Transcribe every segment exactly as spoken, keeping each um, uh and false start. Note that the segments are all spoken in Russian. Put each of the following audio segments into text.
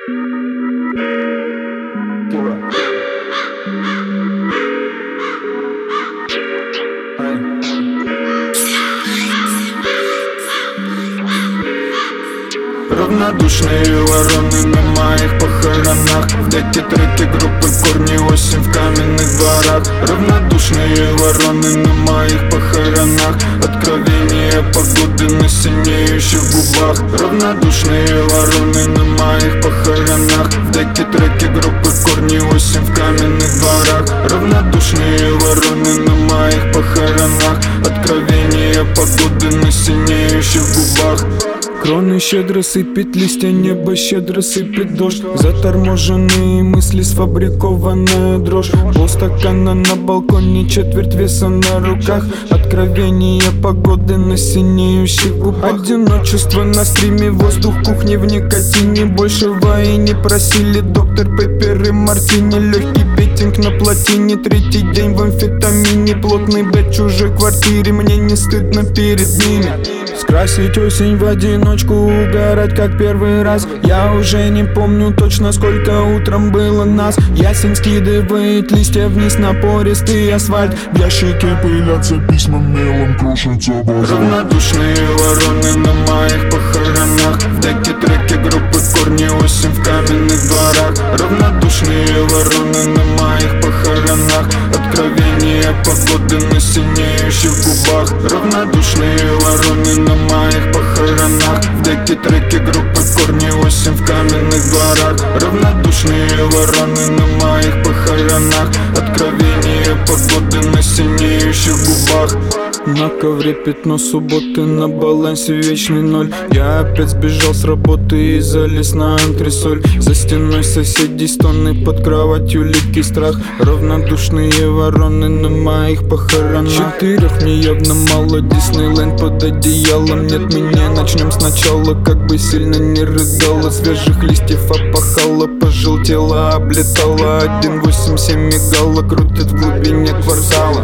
Равнодушные вороны на моих похоронах. В дети треки группы Корни восемь в каменных дворах. Равнодушные вороны на моих похоронах. Откровение погоды на синеющих губах. Равнодушные вороны на моих похоронах. В дети треки группы Корни восемь в каменных дворах. Равнодушные вороны на моих похоронах. Откровение погоды на синеющих губах. Кроны щедро сыпет листья, небо щедро сыпет дождь. Заторможенные мысли, сфабрикованная дрожь. Полстакана на балконе, четверть веса на руках. Откровение погоды на синеющих губах. Одиночество на стриме, воздух кухни в никотине. Большего и не просили доктор Пеппер и Мартини. Легкий петинг на плотине, третий день в амфетамине. Плотный бэт в чужой квартире, мне не стыдно перед ними. Скрасить осень в одиночку, угорать как первый раз. Я уже не помню точно, сколько утром было нас. Ясень скидывает листья вниз на пористый асфальт. В ящике пылятся письма, мелом крушится базар. Равнодушные вороны на моих похоронах. В деке треки группы Корни восемь в каменных дворах. Равнодушные вороны на моих похоронах. Откровение погоды на синеющих губах. Равнодушные вороны на моих похоронах. В деке треки группы Корни восемь в каменных дворах. Равнодушные вороны на моих похоронах. Откровение погоды на синеющих губах. На ковре пятно субботы, на балансе вечный ноль. Я опять сбежал с работы и залез на антресоль. За стеной соседей стоны, под кроватью липкий страх. Равнодушные вороны на моих похоронах. Четырех мне явно мало, Диснейленд под одеялом. Нет меня, начнем сначала, как бы сильно не рыдала. Свежих листьев опахала, пожелтела, облетала. Один восемь семь мигала, крутит в глубине квартала.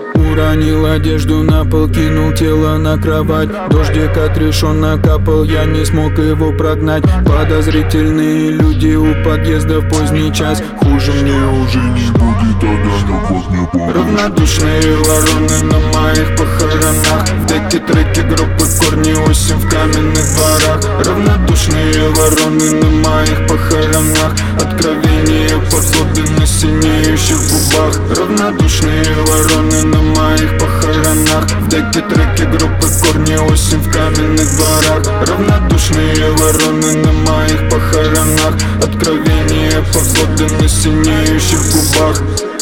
Уронил одежду на пол, кинул тело на кровать. Дождик отрешенно капал, я не смог его прогнать. Подозрительные люди у подъезда в поздний час. Хуже мне уже не будет, огонек вот не помню. Равнодушные вороны на моих похоронах. В деке треки группы Корни восемь в каменных дворах. Равнодушные вороны на моих похоронах. Откровение погоды на синеющих губах. Равнодушные вороны на моих похоронах. В деке треки группы Корни восемь в каменных дворах. Равнодушные вороны на моих похоронах. Откровение погоды на синеющих губах.